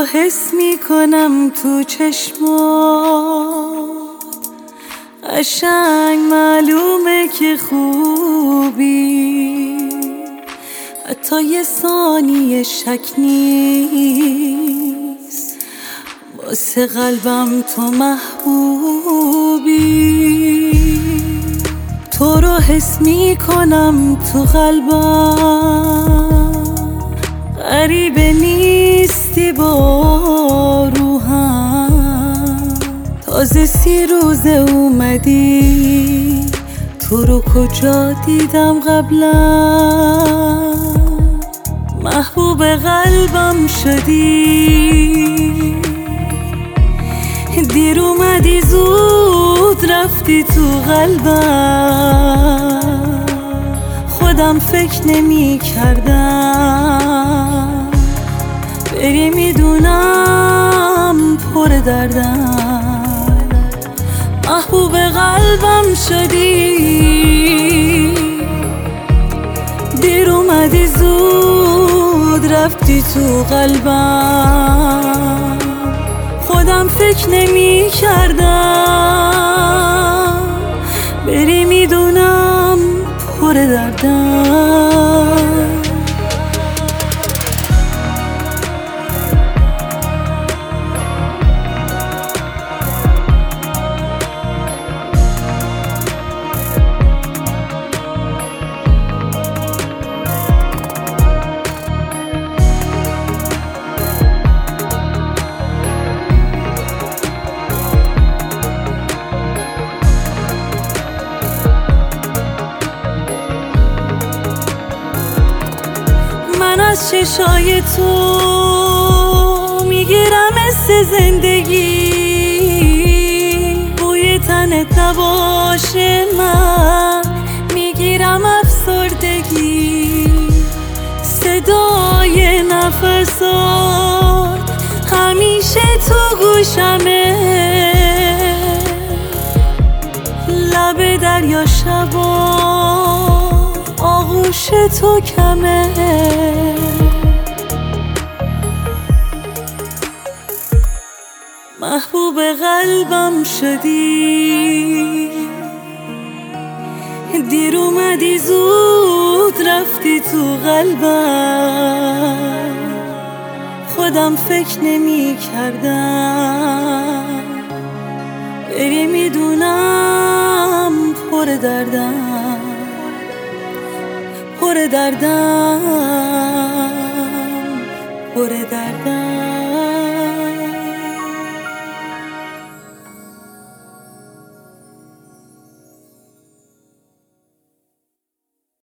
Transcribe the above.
حس میکنم تو چشمات، قشنگ معلومه که خوبی، حتی یه ثانیه شک نیست واسه قلبم تو محبوبی. تو رو حس میکنم تو قلبم، غریبه نیستی با روحم، تازه 30 روزه اومدی، تو رو کجا دیدم قبلا، محبوب قلبم شدی، دیر اومدی زود رفتی تو قلبم، خودم فکر نمی کردم بری، میدونم پر دردم، محبوب قلبم شدی، دیر اومدی زود رفتی تو قلبم، خودم فکر نمی کردم بری، میدونم پر دردم. من از چشای تو میگیرم حس زندگی، بوی تنت نباشه من میگیرم افسردگی، صدای نفسات همیشه تو گوشمه، لب دریا شبا آغوش تو کمه، محبوب قلبم شدی، دیر اومدی زود رفتی تو قلبم، خودم فکر نمی کردم بری، میدونم پر دردم، پر دردم، پر دردم.